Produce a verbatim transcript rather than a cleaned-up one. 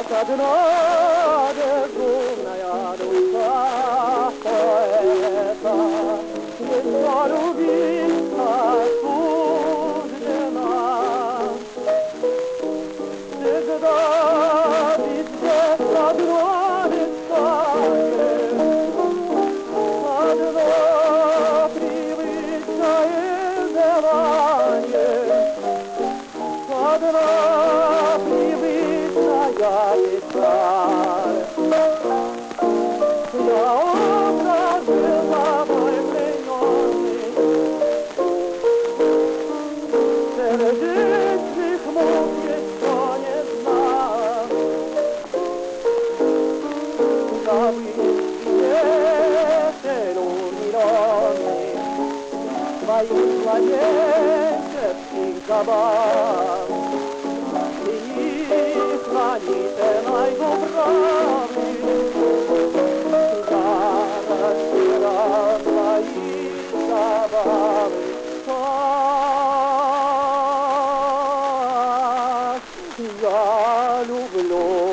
как одна безумная душа поэта, еще любить осуждена. Всегда везде одно мечтает, одно привычное желание, одна привычная печаль. Я образ тобой плененный, сердечных мук еще не знал. Забыть свидетель умиленный твоих младенческих забав. И хранительной дубравы я разбирал твои забавы. Так я люблю.